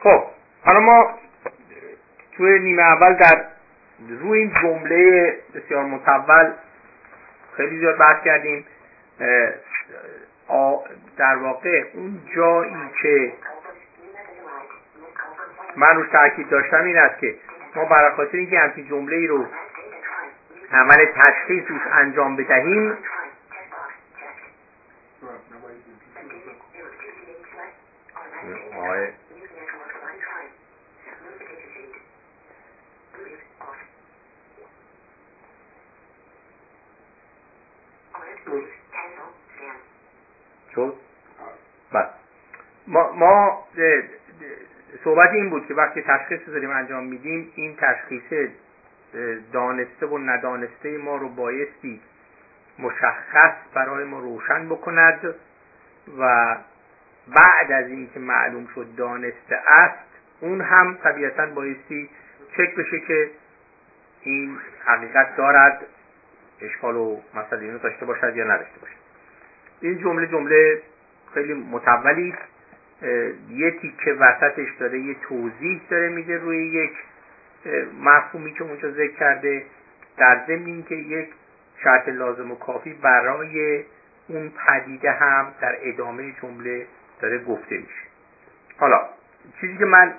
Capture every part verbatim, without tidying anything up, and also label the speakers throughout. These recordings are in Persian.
Speaker 1: خب حالا ما توی نیمه اول در روی این جمله بسیار مطول خیلی زیاد بحث کردیم. در واقع اون جایی که من روش تاکید داشتم این است که ما برای خاطر اینکه همچین جمله‌ای رو عمل تشخیص روش انجام بدهیم آه. شد؟ بله. ما, ما صحبت این بود که وقتی تشخیص داریم انجام میدیم این تشخیص دانسته و ندانسته ما رو بایستی مشخص برای ما روشن بکند و بعد از این که معلوم شد دانسته است اون هم طبیعتاً بایستی چک بشه که این حقیقت دارد، اشکال و مسئله اینو داشته باشد یا نداشته باشد. این جمله جمله خیلی مطولی، یه تیکه وسطش داره یه توضیح داره میده روی یک مفهومی که اونجا ذکر کرده، در ضمن این که یک شرط لازم و کافی برای اون پدیده هم در ادامه جمله داره گفته میشه. حالا چیزی که من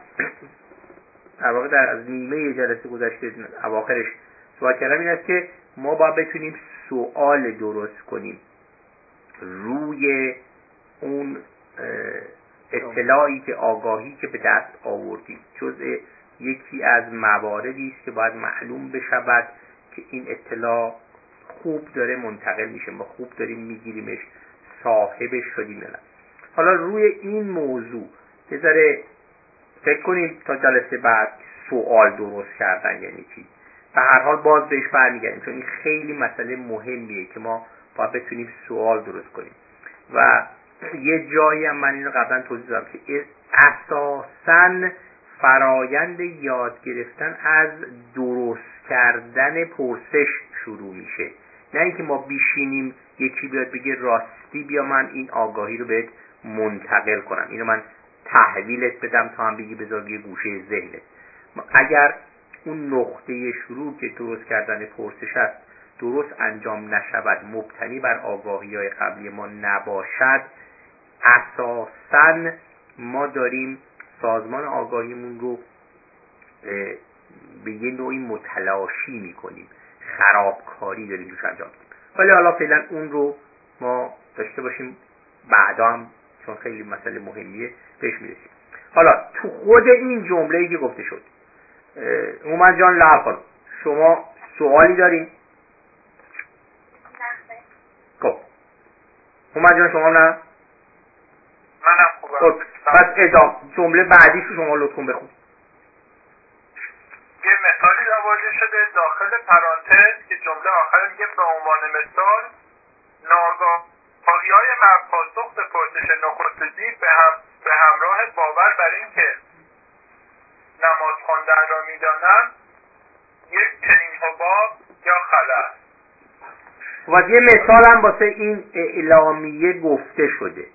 Speaker 1: در واقع در از نیمه جلسه گذشته اواخرش صحبت کردم این است که ما باید بتونیم سوال درست کنیم روی اون اطلاعی که آگاهی که به دست آوردیم. جزء یکی از مواردی است که باید معلوم بشود که این اطلاع خوب داره منتقل میشه، ما خوب داریم میگیریمش، صاحبش شدیم نه. حالا روی این موضوع یه ذره فکر کنیم تا جلسه بعد سوال درست کردن یعنی چی. به هر حال باز بهش برمیگردیم چون این خیلی مسئله مهمیه که ما باید بتونیم سوال درست کنیم و یه جایی هم من اینو قبلا توضیح دادم که اساساً فرایند یاد گرفتن از درست کردن پرسش شروع میشه، نه اینکه ما بیشینیم یکی بیاد بگه راستی بیا من این آگاهی رو بهت منتقل کنم، اینو من تحویلت بدم تا هم بگی بذار یه گوشه ذهنت. اگر اون نقطه شروع که درست کردن پرسش است درست انجام نشود، مبتنی بر آگاهی‌های قبلی ما نباشد، اساساً ما داریم سازمان آگاهیمون رو به یه نوعی متلاشی میکنیم، خرابکاری داریم روش انجام میدیم. ولی حالا فعلا اون رو ما داشته باشیم، بعدا هم چون خیلی مسئله مهمیه بهش میرسیم. حالا تو خود این جمله‌ای که گفته شد هومن جان لعب شما سوالی دارین؟ خب هومن جان شما نه؟
Speaker 2: منم خوبم.
Speaker 1: خب پس ادامه جمله بعدیش رو شما لطفاً بخون.
Speaker 2: یه مثالی آورده شده داخل پرانتز که جمله آخر میگه به عنوان مثال ناآگاهی‌های پاسخ به پرسش نخستگی به هم به همراه باور بر این که نماز خواندن را میدانند یک چنین حباب یا خلا.
Speaker 1: و یه مثال هم واسه این اعلامیه گفته شده.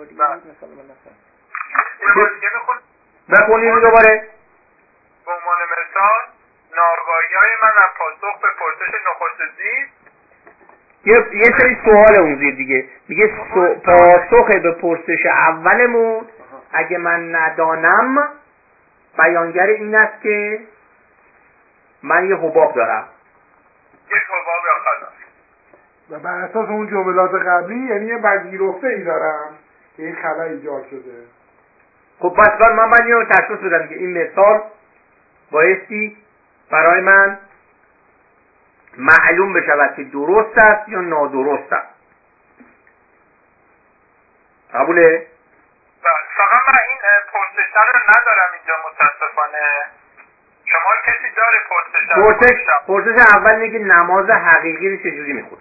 Speaker 1: بخونید دوباره.
Speaker 2: به عنوان مثال ناآگاهی‌های من از پاسخ به پرسش نخستگی
Speaker 1: یه یه سری سوال اون زیر دیگه میگه سو... پاسخ به پرسش اولمون اگه من ندانم بیانگر این است که من یه حباب دارم،
Speaker 2: یک حباب یا خلا.
Speaker 3: و بر اساس اون جملات قبلی یعنی یه پذیرفته ای دارم که این خلا ایجاد شده.
Speaker 1: خب پس من باید اینو تشخیص بدم که این مثال بایستی برای من معلوم بشود که درست است یا نادرست است. قبوله؟
Speaker 2: فقط من این پرسش رو ندارم اینجا متاسفانه. شما کسی داره پرسش؟
Speaker 1: پرسش پرسش اول اینه که نماز حقیقی رو چجوری میخونه؟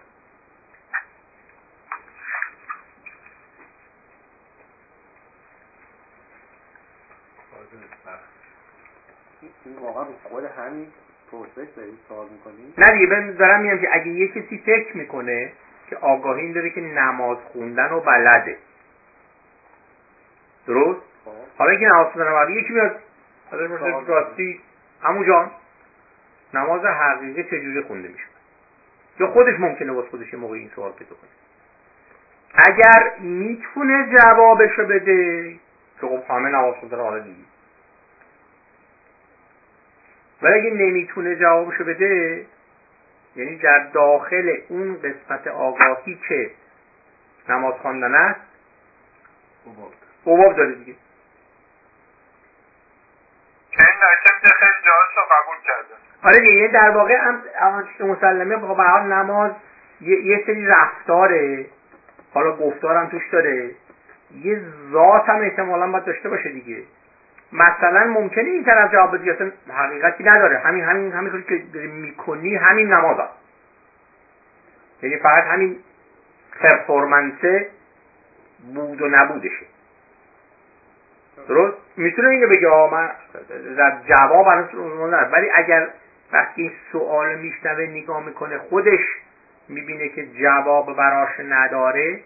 Speaker 4: این واقعا رو خود همین پرسش دارید سوال میکنید؟
Speaker 1: نه دیگه من دارم میگم که اگه یه کسی فکر میکنه که آگاهی این داره که نماز خوندن و بلده، درست؟ حالا که نماز خوندن وقتی یکی میاد حالا مثلا راستی عمو جان نماز حقیقی چجوری خونده میشه؟ یا خودش ممکنه واسه خودش یه موقع این سوال پیدا کنه. اگر میتونه جوابشو بده که خب همه نماز خوندن حالا دیگه، ولی اگه نمیتونه جوابشو بده، یعنی در داخل اون قسمت آگاهی که نماز خواندن است بواب داره دیگه.
Speaker 2: که این نکته خیلی جاهاش رو قبول کرده.
Speaker 1: آره دیگه، یعنی در واقع هم مسلمه به هر حال نماز یه, یه سری رفتاره، حالا گفتارم توش داره، یه ذات هم احتمالاً باید داشته باشه دیگه. مثلا ممکنه این طرف جواب بدی اصلا حقیقتی نداره، همین همین همین که داری میکنی همین نماز هست، یعنی فقط همین پرفورمنسه بود و نبودشه. درست؟ میتونه اینو بگه آه من در جواب هنوز ندارم، ولی اگر وقتی این سوال میشنوه نگاه میکنه خودش میبینه که جواب براش نداره،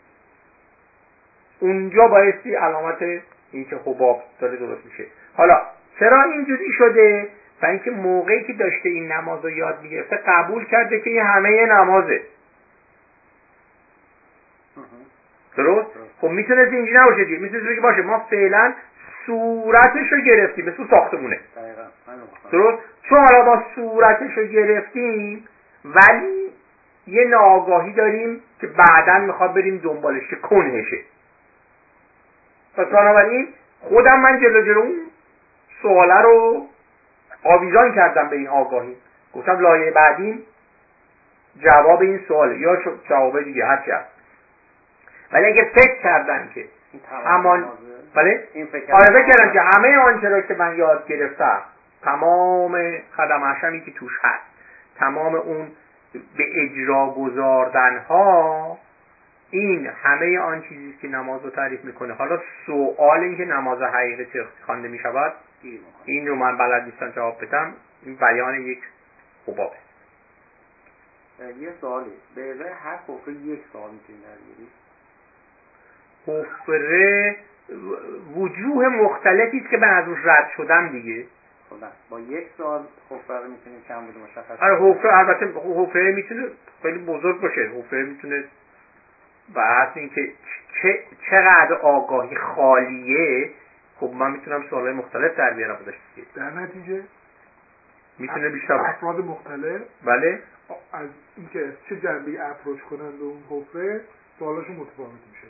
Speaker 1: اونجا بایستی علامت این که حباب داره درست میشه. حالا چرا اینجوری شده؟ برای اینکه موقعی که داشته این نماز رو یاد میگرفته قبول کرده که این همه نمازه. درست؟ خب میتونه اینجوری نباشه دیگه، میتونه که باشه ما فعلا صورتش رو گرفتیم، مثل ساختمونه. درست؟ چون حالا ما صورتش رو گرفتیم ولی یه ناآگاهی داریم که بعداً میخواد بریم دنبالش که کنهشه. پس بنابراین خودم من جلو جلو اون سواله رو آویزان کردم به این آگاهی، گفتم لایه بعدیم جواب این سواله یا جواب دیگه هرچی هست. ولی اگه فکر کردن که همان بله آره فکر کردن که همه آنچه را که من یاد گرفتم، تمام خدم حشمی که توش هست، تمام اون به اجرا گذاردن ها، این همه آن چیزی که نماز رو تعریف میکنه. حالا سوال این که نماز حقیقی چه خوانده میشود، این رو من بلد نیستم جواب بدم، این بیان یک حبابه.
Speaker 4: یه سوالی به ازای هر حفره یک سوال میتونی درگیری؟
Speaker 1: حفره وجوه مختلفی است که من از اون رد شدم دیگه.
Speaker 4: خدا با یک سوال حفره رو میتونی چند بود مشخص؟
Speaker 1: آره حفره البته حفره میتونه خیلی بزرگ باشه، حفره میتونه بحث این که چه چقدر آگاهی خالیه. خب من میتونم سوالای مختلف در بیارم بودش دیگه.
Speaker 3: در نتیجه
Speaker 1: میتونه بیشتر
Speaker 3: افراد مختلف
Speaker 1: بله
Speaker 3: از اینکه چه جنبه اپروچ کنن به اون حفره سوالاشون متفاوت میشه.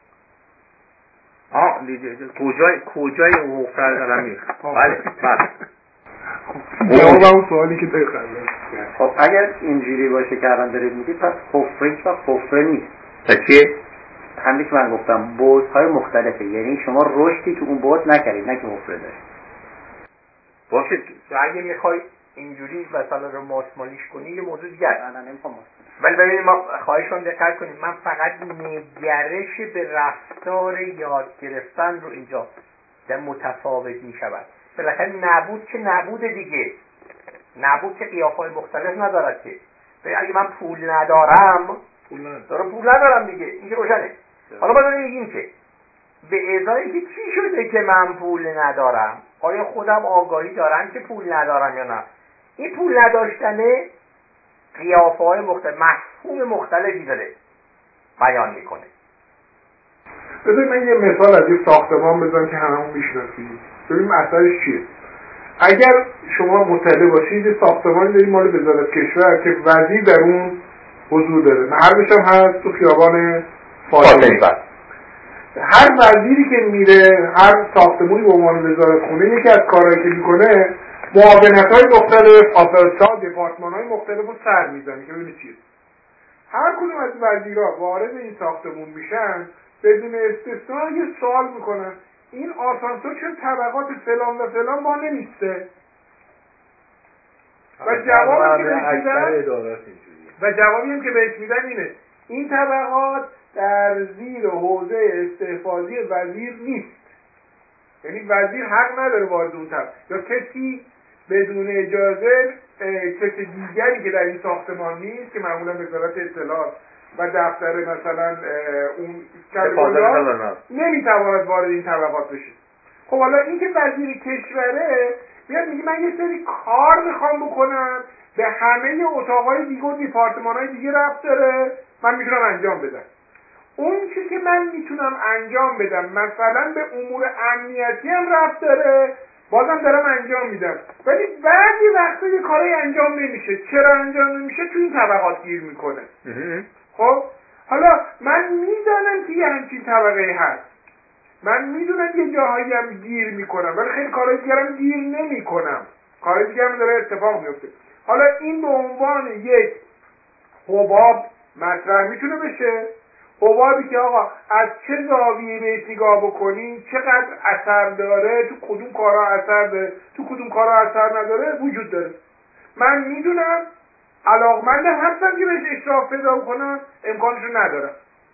Speaker 1: آه کجای کجای اون حفره رو دارم میگم. بله بله
Speaker 3: جواب اون سوالی که دقیقاً.
Speaker 4: خب اگر اینجوری باشه که الان دارید میگید پس حفره هیچ وقت حفره نیست.
Speaker 1: تا چیه؟
Speaker 4: همین که من گفتم بعدهای مختلفه، یعنی شما رشدی تو اون بعد نکردید، نه که حفره داشت.
Speaker 1: باشه اگه میخوای اینجوری مثلا رو ماسمالیش کنی یه موضوع دیگه است.
Speaker 4: نه نمیخوام.
Speaker 1: ولی ببینید ما خواهشون دقت کنید، من فقط نگرش به رفتار یاد گرفتن رو اینجا در متفاوت میشود. بالاخره نبود که نبود دیگه، نبود که قیافه‌های مختلف ندارد که. اگه من پول ندارم
Speaker 3: پول ندارم
Speaker 1: دارم پول ندارم دیگه، این که روشنه. حالا ما داریم میگیم که به ازای که چی شده که من پول ندارم، آیا خودم آگاهی دارم که پول ندارم یا نه؟ این پول نداشتنه قیافه‌های مختلف، مفهوم مختلفی داره بیان میکنه.
Speaker 3: بذار من یه مثال از یه ساختمان بزنم که هممون میشناسیم ببینیم اثرش چیه. اگر شما مطلع باشید یه ساختمانی دارید مال وزارت کشور که وزیر در اون حضور داره، محلش هم هست تو خیابان فاطمی. هر وزیری که میره هر ساختمانی به عنوان وزارت خونه یکی از کارهایی که میکنه معاونت‌های مختلف، آفرس‌ها، دپارتمان‌های مختلف رو سر میزنه که ببینید چیه. هر کدوم از وزیرها وارد این ساختمون میشن بدون استثنا یه سوال میکنن، این آسانسور چون طبقات فلان و فلان ما نمیسته؟ و جوابی که بهش میدن و جوابی هم که بهش میدن اینه این طبقات در زیر حوزه استحفاظی وزیر نیست. یعنی وزیر حق نداره وارد اون طبقه، یا کسی بدون اجازه کسی دیگری که در این ساختمان نیست که معمولا وزارت اطلاعات و دفتر مثلا اون کارگزار نمیتواند وارد این طبقات بشه. خب حالا این که وزیر کشوره میاد میگه من یه سری کار میخوام بکنم، به همه اتاقای دیگه و دیپارتمان‌های دیگه ربط داره، من میتونم انجام بدم. اون چیزی که من میتونم انجام بدم مثلا به امور امنیتی هم ربط داره، بازم دارم انجام میدم، ولی بعضی وقتا یه کاری انجام نمیشه. چرا انجام نمیشه؟ تو این طبقات گیر میکنه. خب حالا من میدانم که یه همچین طبقه هست، من میدونم یه جاهایی هم گیر میکنم، ولی خیلی کارهای دیگرم گیر نمیکنم، کارهای دیگرم داره اتفاق میفته. حالا این به عنوان یک حباب مطرح میتونه بشه، حبابی که آقا از چه زاویه بهش نگاه بکنی، چقدر اثر داره، تو کدوم کارا اثر داره، تو کدوم کارا اثر نداره وجود داره. من میدونم، علاقمندم هستم که بهش اشراف پیدا کنم، امکانشو ندارم.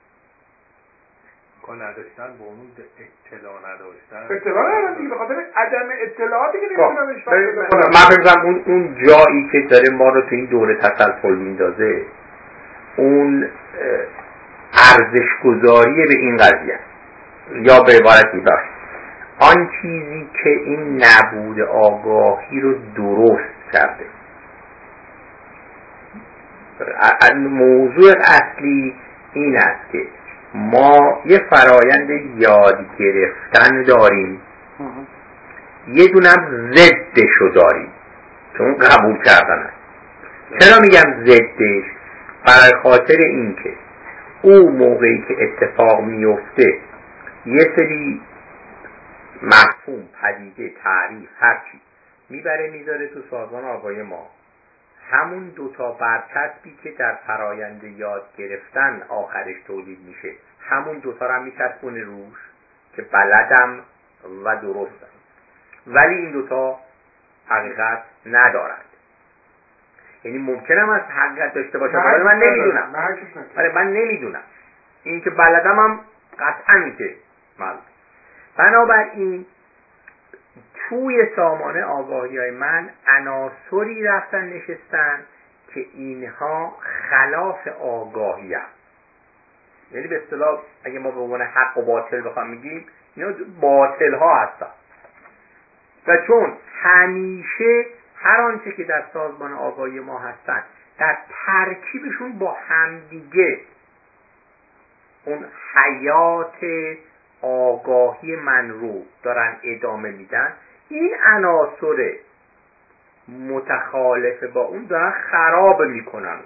Speaker 1: امکان نداشتن با اون اطلاع نداشتن
Speaker 3: اطلاع ندارم دیگه، به خاطر عدم اطلاعاتی که نمیتونم اشراف پیدا کنم.
Speaker 1: من فکر اون اون جایی که داره ما رو تو این دوره تسلسل میندازه، اون ارزش گذاری به این قضیه، یا به عبارت دیگر آن چیزی که این نبود آگاهی رو درست کرده. موضوع اصلی این است که ما یه فرایند یاد گرفتن داریم، یه دونم ضدشو داریم که اون قبول کردن است. چرا میگم ضدش؟ برای خاطر این که او موقعی که اتفاق میفته یه سری مفهوم، پدیده، تعریف، هرچی میبره میذاره تو سازمان آگاهی ما، همون دوتا برچسبی که در فرایند یاد گرفتن آخرش تولید میشه، همون دوتا رو هم میچسبونه روش که بلدم و درستم، ولی این دوتا حقیقت ندارند. یعنی ممکنم از حقیقت داشته باشم ولی من نمیدونم. ولی من نمیدونم. این که بلدم هم قطعا این که معلوم. بنابراین توی سامانه آگاهی های من عناصری رفتن نشستن که اینها خلاف آگاهی هست. یعنی به اصطلاح اگه ما به عنوان حق و باطل بخوام میگیم، اینا باطل ها هستن. و چون همیشه هر آنچه که در سازمان آگاهی ما هستن در ترکیبشون با همدیگه اون حیات آگاهی من رو دارن ادامه میدن، این عناصر متخالف با اون دارن خراب میکنن.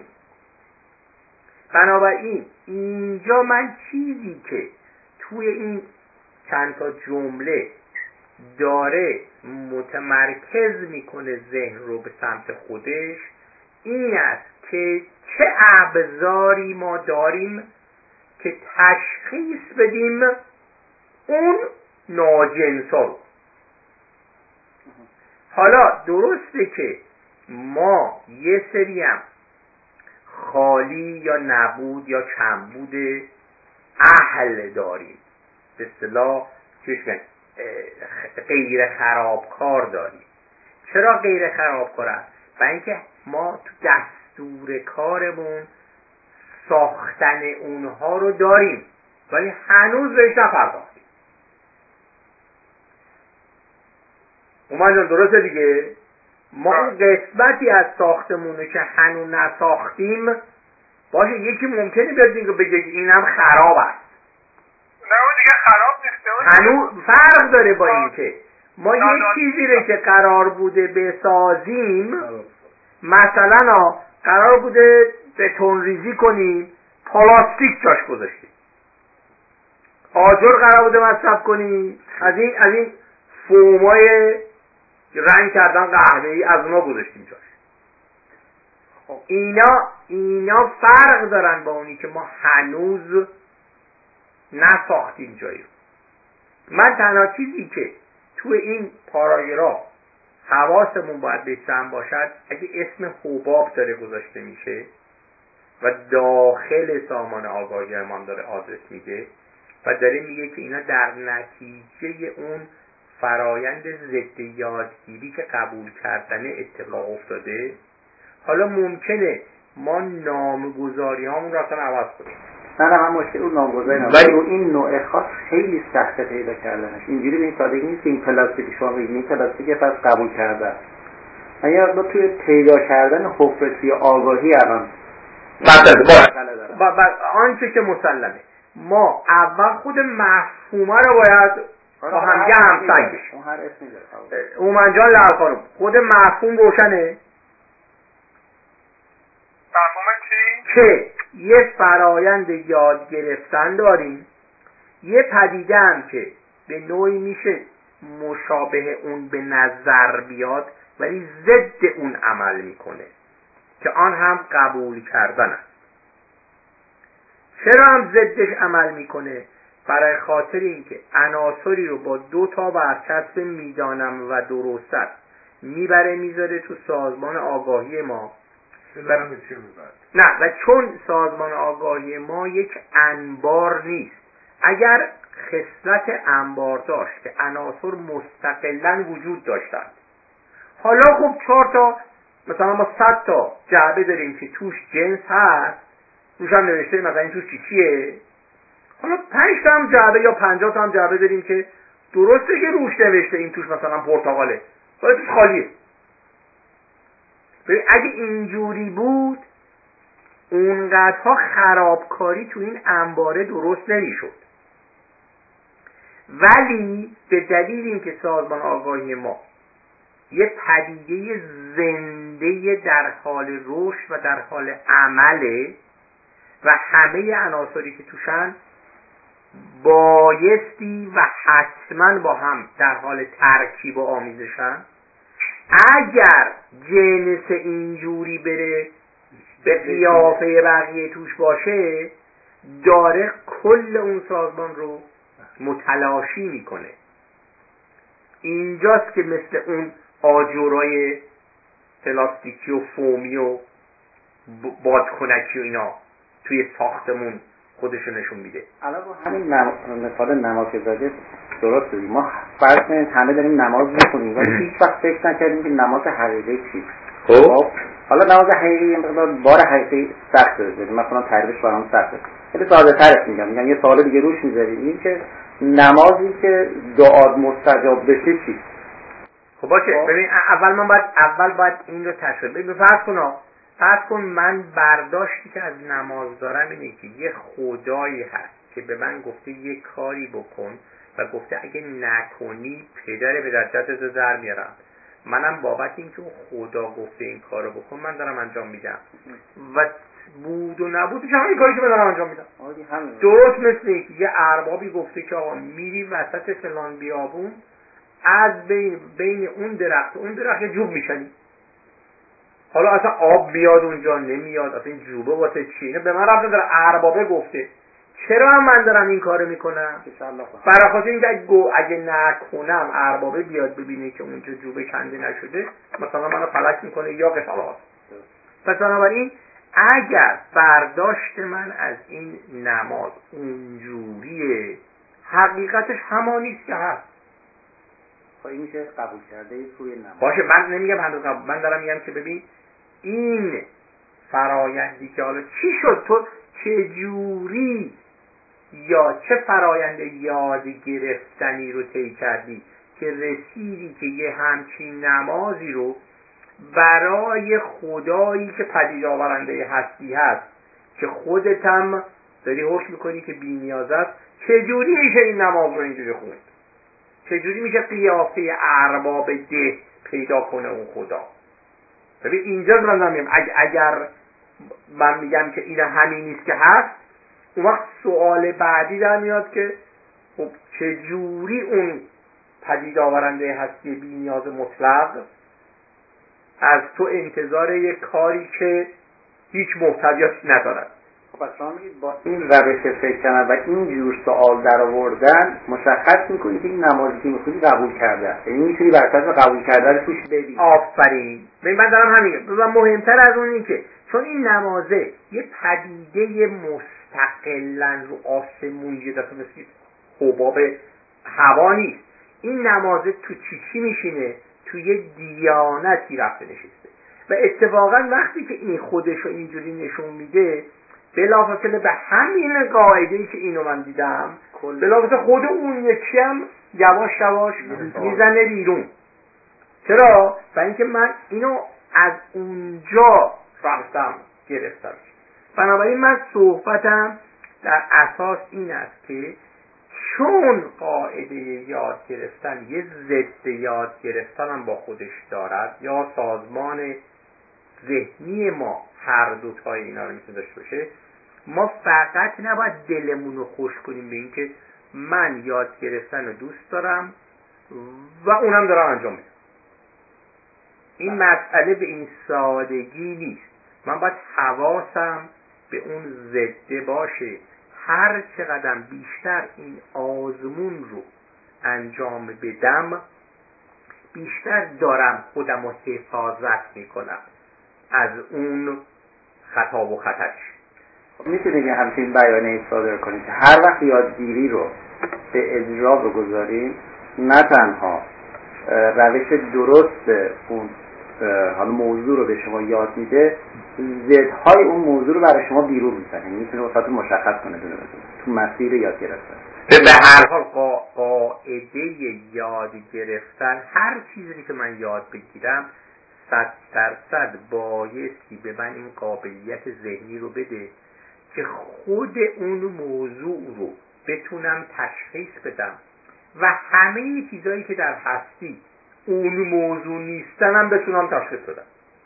Speaker 1: بنابراین اینجا من چیزی که توی این چند تا جمله داره متمرکز میکنه ذهن رو به سمت خودش این است که چه ابزاری ما داریم که تشخیص بدیم اون ناجنسا رو. حالا درسته که ما یه سری هم خالی یا نبود یا کمبود اهل داریم، به اصطلاح چیش غیر خرابکار داریم. چرا غیر خرابکار است؟ برای اینکه ما تو دستور کارمون ساختن اونها رو داریم ولی هنوز بهش نپرداختیم. اومد جان درسته دیگه، ما اون قسمتی از ساختمونه که هنوز نساختیم باشه یکی ممکنه بیاد دیگه بگه اینم خراب است.
Speaker 2: نه اون دیگه خراب نیست،
Speaker 1: هنوز فرق داره با این که ما یک چیزی رو که قرار بوده بسازیم، مثلا قرار بوده بتون ریزی کنیم پلاستیک جاش گذاشتیم، آجر قرار بوده مصرف کنیم از این از این فومای رنگ کردن قهوه‌ای از اونا گذاشتیم جاش. اینا اینا فرق دارن با اونی که ما هنوز نساختیم جایی. من تنها چیزی که توی این پاراگراف حواسمون باید به جمع باشد، اگه اسم حباب داره گذاشته میشه و داخل سامان آگاهی ما داره آدرس میده و داره میگه که اینا در نتیجه اون فرایند ضد یادگیری که قبول کردن اتفاق افتاده، حالا ممکنه ما نامگذاری هامون رو اصلا عوض کنیم.
Speaker 4: نه نه من مشکل اون نامگذاری ندارم، ولی این نوع خاص خیلی سخته پیدا کردنش. اینجوری به این سادگی نیست که این پلاستیک شما بگید این پلاستیک پس قبول کرده. اگر ما توی پیدا کردن حفره‌ای آگاهی الان
Speaker 1: مثلا با با آنچه که مسلمه ما اول خود مفهومه رو باید با هم یه همسنگ بشیم.
Speaker 4: اون هر اسمی داره.
Speaker 1: اومن جان لعل خانم خود مفهوم روشنه
Speaker 2: مفهوم چی؟
Speaker 1: که یه فرایند یاد گرفتن داریم، یه پدیده هم که به نوعی میشه مشابه اون به نظر بیاد ولی ضد اون عمل میکنه که آن هم قبول کردن است. چرا هم ضدش عمل میکنه؟ برای خاطر اینکه عناصری رو با دو تا برچسب میدانم و درست است میبره میذاره تو سازمان آگاهی ما و نه و چون سازمان آگاهی ما یک انبار نیست، اگر خصلت انبار داشت که عناصر مستقلاً وجود داشتند، حالا خب چهار تا مثلا ما صد تا جعبه داریم که توش جنس هست، روش هم نوشته مثلا این توش چی چیه، حالا پنج تا هم جعبه یا پنجاه تا هم جعبه داریم که درسته که روش نوشته این توش مثلا پرتقاله ولی توش خالیه. ببین اگه اینجوری بود اونقدرها خرابکاری تو این انباره درست نمیشد، ولی به دلیل اینکه سازمان آگاهی ما یه پدیده زنده در حال رشد و در حال عمله و همه عناصری که توشن بایستی و حتما با هم در حال ترکیب و آمیزشن، اگر جنس اینجوری بره به قیافه بقیه توش باشه داره کل اون سازمان رو متلاشی میکنه. اینجاست که مثل اون آجورای پلاستیکی و فومی و بادکنکی و اینا توی ساختمون خودشو نشون میده.
Speaker 4: الان همین نم... مثال نماز که زده درست بود. ما فرض کنید همه داریم نماز میخونیم ولی هیچ وقت فکر نکردیم که نماز حقیقی چیه. خب حالا نماز حقیقی یه مقدار بار حقیقی سخت داره، مثلا تعریفش برام سخته. خیلی ساده ترش میگم میگم یه سوال دیگه روش میذاریم، این که نمازی که دعا مستجاب بشه چی؟
Speaker 1: خب باشه ببین اول من باید اول باید این رو تشریح ببین. فرض کن فرض کن من برداشتی که از نماز دارم اینه که یه خدایی هست که به من گفته یه کاری بکن و گفته اگه نکنی پدر به درجتت رو در میارم. منم بابت اینکه اون خدا گفته این کارو بکن من دارم انجام میدم و بود و نبودش همین کاری که من دارم انجام میدم. درست مثل اینکه یه اربابی گفته که آقا میری وسط فلان بیابون از بین, بین اون درخت اون درخت یه جوب میشنی، حالا اصلا آب میاد اونجا نمیاد، اصلا این جوبه واسه چیه؟ به من رفته داره اربابه گفته، چرا من دارم این کارو میکنم؟ برای خاطر اینکه اگه, اگه نکنم اربابه بیاد ببینه که اونجا جوبه کنده نشده مثلا منو فلک میکنه یا قتالات. پس بنابراین اگر برداشت من از این نماز اونجوریه حقیقتش همانیست که هست.
Speaker 4: این میشه قبول کرده توی نماز.
Speaker 1: باشه من نمیگم هنوز قبول، من دارم میگم که ببین این فرایندی که حالا چی شد تو چه جوری یا چه فرایند یاد گرفتنی رو طی کردی که رسیدی که یه همچین نمازی رو برای خدایی که پدید آورنده هستی هست که خودت هم داری حکم میکنی که بی نیاز است، چه جوری میشه این نماز رو اینجوری خوند؟ چجوری میشه قیافه ارباب ده پیدا کنه اون خدا؟ ببین اینجا من میگم اگر من میگم که این همین نیست که هست، اون وقت سوال بعدی در میاد که خب چجوری اون پدید آورنده هستی بی نیاز مطلق از تو انتظار یک کاری که هیچ محتویاتی ندارد؟
Speaker 4: پس شما میگید با این روش فکر کردن و این جور سوال در آوردن مشخص میکنی که این نمازی که میخونی قبول کرده، یعنی میتونی بر اساس قبول کردن توش ببینی.
Speaker 1: آفرین. ببین من دارم همین میگم و مهمتر از اون این که چون این نمازه یه پدیده مستقلاً رو آسمون یه دفعه مثل حباب هوا نیست، این نمازه تو چی چی میشینه؟ تو یه دیانتی رفته نشسته و اتفاقا وقتی که این خودش رو اینجوری نشون میده بلافاصله به همین قاعده‌ای که اینو من دیدم بلافاصله خود اون یکی هم یواش یواش میزنه بیرون. چرا؟ برای اینکه من اینو از اونجا رفتم گرفتم. بنابراین من صحبتم در اساس این است که چون قاعده یاد گرفتن یه ضد یاد گرفتن هم با خودش دارد، یا سازمان ذهنی ما هر دو تای اینا رو میتونه داشته باشه، ما فقط نباید دلمون رو خوش کنیم به این که من یاد گرفتن رو دوست دارم و اونم دارم انجام میدم. این مسئله به این سادگی نیست. من باید حواسم به اون ضد باشه. هر چقدر بیشتر این آزمون رو انجام بدم، بیشتر دارم خودم رو حفاظت میکنم از اون خطا و خطرش.
Speaker 4: میتونید یه همچین بیانیه صادر کنید که هر وقت یادگیری رو به اجرا بگذاریم، نه تنها روش درست اون حالا موضوع رو به شما یاد میده، ضدهای اون موضوع رو برای شما بیرون میزنه. میتونه واسهتون مشخص کنه دونه بدونه تو مسیر یاد گرفتن.
Speaker 1: به هر حال قاعده یاد گرفتن، هر چیزی که من یاد بگیرم صد درصد بایستی به من این قابلیت ذهنی رو بده که خود اون موضوع رو بتونم تشخیص بدم و همه چیزایی که در هستی اون موضوع نیستنم بتونم تشخیص بدم.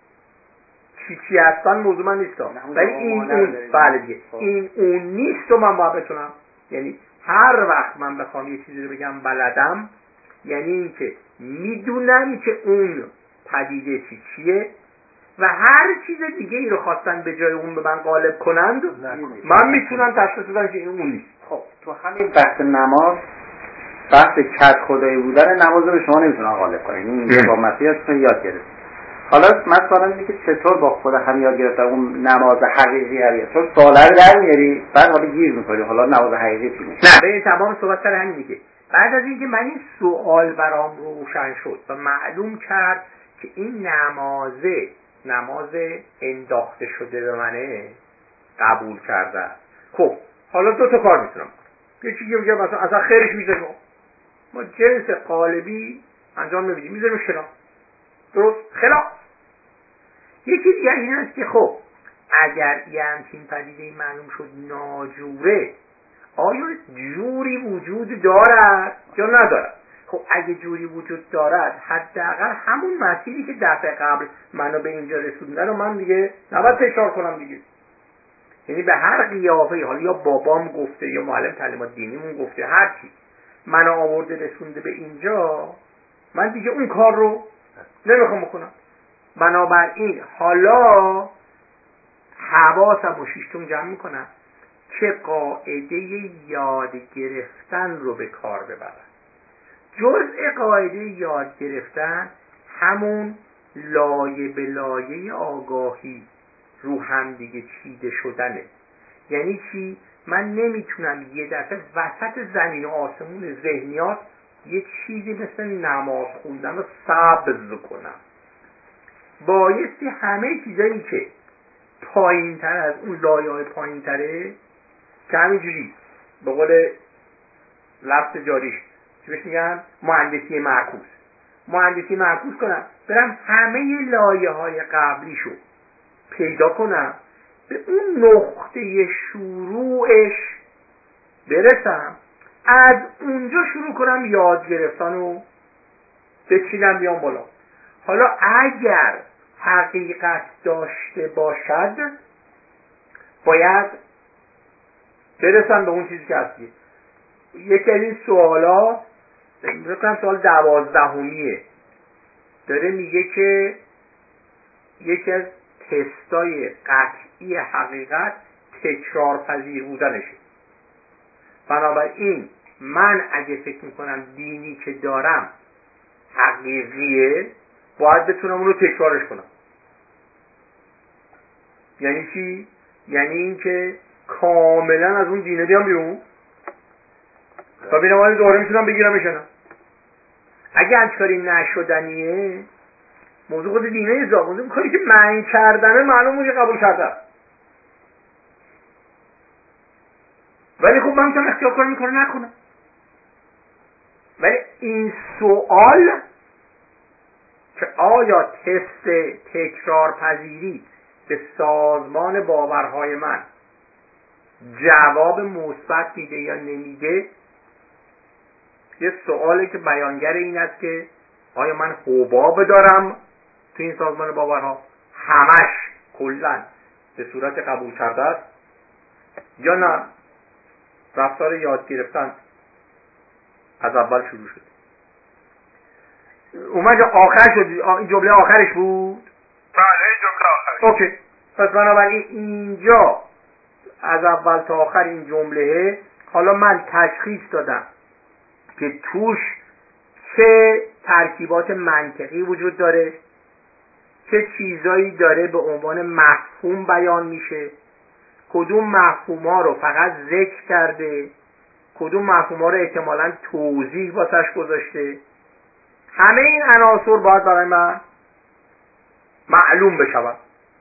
Speaker 1: چی چی هستن موضوع من نیستم، ولی این اون بله دیگه این اون نیست و من باید بتونم. یعنی هر وقت من بخوام یه چیزی رو بگم بلدم، یعنی این که میدونم که اون پدیده چی چیه و هر چیز دیگه ای رو خواستن به جای اون به من غالب کنند من میتونم تشخیص بدم که این اون نیست.
Speaker 4: خب تو همین بحث نماز، بحث کد خدایی بودن نماز رو شما نمیتونن غالب کنین. این با مسیحتون یاد گرفت. حالا مثلا اینه که چطور با خود هم یاد گرفتن اون نماز حقیقی هریه، چون سواله رو در میاری بعد حالا گیر میکنی حالا نماز حقیقی چی میشه.
Speaker 1: نه به تمام صحبت سر همین دیگه. بعد از اینکه من این سوال برام روشن شد و معلوم کرد که این نمازه نماز انداخته شده به منه قبول کرده، خب حالا دو تا کار میتونم. یکی که میگه مثلا اصلا خیرش میذاریم ما جنس قالبی انجام نمیدیم، میذاریم شنا درست خلاص. یکی دیگه این است که خب اگر یه همچین پدیده معلوم شد ناجوره، آیا جوری وجود دارد یا ندارد؟ خب اگه جوری وجود دارد حداقل همون مسیری که دفعه قبل منو به اینجا رسوندن رو من دیگه نباید تکرار کنم دیگه. یعنی به هر قیافه، حالا یا بابام گفته یا معلم تعلیمات دینیمون گفته، هر چی منو آورده رسونده به اینجا، من دیگه اون کار رو نمیخوام بکنم. بنابراین حالا حواسم و شیشتون جمع میکنم که قاعده یاد گرفتن رو به کار ببرم. جزء قاعده یاد گرفتن همون لایه به لایه آگاهی رو هم دیگه چیده شدنه. یعنی چی؟ من نمیتونم یه دفعه وسط زمین و آسمون ذهنیات یه چیزی مثل نماز خوندن رو سبز کنم. بایستی همه چیزایی که پایین تر از اون لایه های پایین تره که همینجوری به قول لفظ جاریش چی بهش میگن مهندسی معکوس مهندسی معکوس کنم، برم همه لایه های قبلیشو پیدا کنم، به اون نقطه شروعش برسم، از اونجا شروع کنم یاد گرفتن و بچینم بیام بالا. حالا اگر حقیقت داشته باشد باید برسم به اون چیزی که هستی. یکی از این سوالا مثلا سوال دوازدهمیه داره میگه که یکی از تستای قطعی حقیقت تکرار پذیر بودنشه. بنابراین من اگه فکر میکنم دینی که دارم حقیقیه باید بتونم اونو تکرارش کنم. یعنی چی؟ یعنی این که کاملا از اون دینه بیام بیرون و بینم آیا دوباره میتونم بگیرمش نه. اگه همچه کاری نشدنیه موضوع خود دینه ازا موضوع کاری که من کردنه معلومه که قبول کرده. ولی خب من میتونم اختیار کنم این کارو نکنم. ولی این سوال که آیا تست تکرار پذیری به سازمان باورهای من جواب مثبت میده یا نمیده، یه سوالی که بیانگر این است که آیا من حباب دارم تو این سازمان باورها همش کلا به صورت قبول کرده است، یا نه رفتار یاد گرفتن از اول شروع شد. اومد آخر شد، این جمله آخرش بود.
Speaker 2: بله این جمله آخرش.
Speaker 1: اوکی، پس بنابراین اینجا از اول تا آخر این جمله، حالا من تشخیص دادم که توش چه ترکیبات منطقی وجود داره، چه چیزایی داره به عنوان مفهوم بیان میشه، کدوم مفهوم‌ها رو فقط ذکر کرده، کدوم مفهوم‌ها رو احتمالاً توضیح واسش گذاشته. همه این عناصر باید برای من معلوم بشود.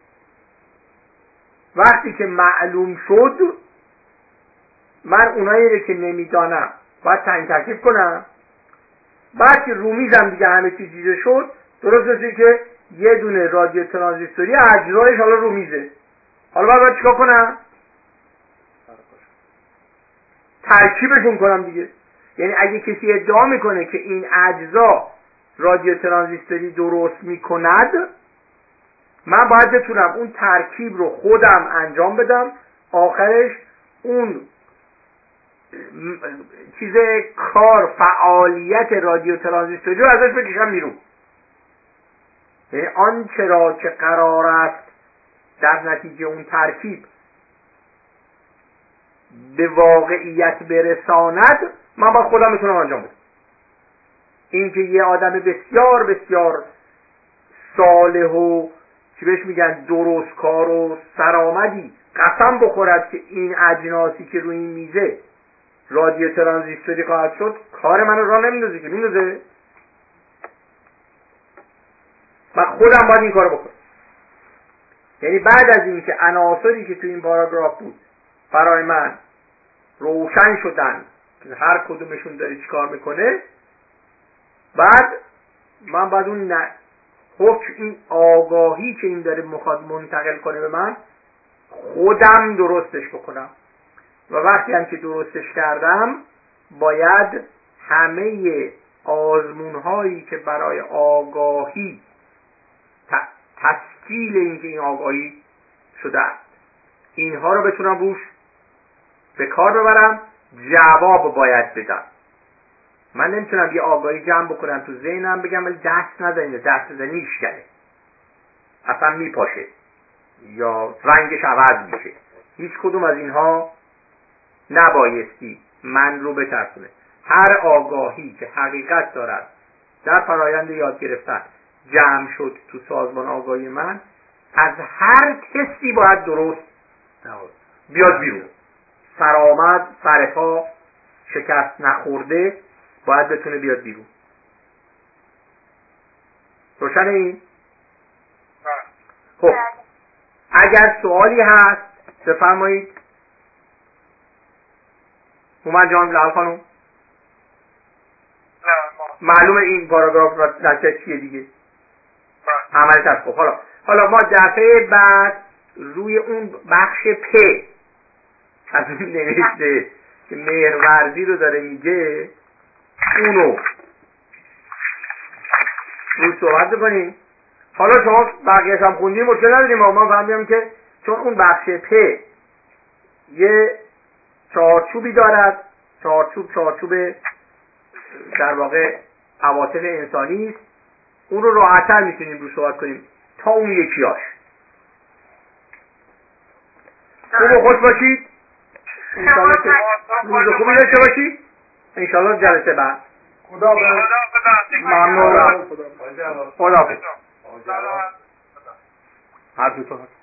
Speaker 1: وقتی که معلوم شد، من اونایی رو که نمیدانم باید تنگ ترکیب کنم. بعد که رومیزم دیگه همه چیز دیده شد، درست مثل که یه دونه رادیو ترانزیستوری اجزایش حالا رومیزه، حالا باید, باید چیکار کنم؟ ترکیبشون کنم دیگه. یعنی اگه کسی ادعا میکنه که این اجزا رادیو ترانزیستوری درست میکند، من باید بتونم اون ترکیب رو خودم انجام بدم، آخرش اون چیز کار فعالیت رادیو ترانزیستوری رو ازش بکشم بیرون. یعنی آنچه را که قرار است در نتیجه اون ترکیب به واقعیت برساند، من باید خودم میتونم انجام بدم. این که یه آدم بسیار بسیار صالح و چی بهش میگن درست کار و سرآمدی قسم بخورد که این اجناسی که روی این میزه رادیو ترانزیستوری خواهد شد، کار منو راه نمیندازه که میندازه. من خودم باید این کارو بکنم. یعنی بعد از این که عناصری که تو این پاراگراف بود برای من روشن شدن که هر کدومشون داره چی کار میکنه، بعد من باید اون ن... حکم این آگاهی که این داره مخواد منتقل کنه به من خودم درستش بکنم. و وقتی هم که درستش کردم، باید همه آزمون هایی که برای آگاهی ت... تسکیل این که این آگاهی شده است، اینها رو بتونم روش به کار ببرم، جواب باید بدم. من نمیتونم یه آگاهی جمع بکنم تو ذهنم بگم ولی دست نزنید، دست بزنی میشکنه، اصلا میپاشه یا رنگش عوض میشه. هیچ کدوم از اینها نبایستی من رو بترسونه. هر آگاهی که حقیقت دارد در فرایند یاد گرفتن جمع شد تو سازمان آگاهی من، از هر تستی باید درست بیاد بیرون. سرآمد، سرپا، شکست نخورده باید بتونه بیاد بیرون. روشن این؟ خب اگر سوالی هست بفرمایید. هومن جان، لال خانم، معلومه این پاراگراف نتیجه چیه دیگه؟ عمل تست. خب حالا حالا ما دفعه بعد روی اون بخش پ از اون نوشته که مهرورزی رو داره میگه، اونو روی صحبت بکنیم. حالا شما بقیه‌اش هم خوندیم مشکل نداریم، اما ما فهمیدیم که چون اون بخش پ یه چارچوبی دارد، چارچوب چارچوب در واقع عواطف انسانی است، اون رو راحت‌تر میتونیم روی صحبت کنیم تا اون یکیاش. خوب و خوش باشید، انشاءالله که روز خوبی داشته باشید. انشاءالله جلسه بعد.
Speaker 3: خدا
Speaker 1: ممنونم. خدا حافظ. هر دو تا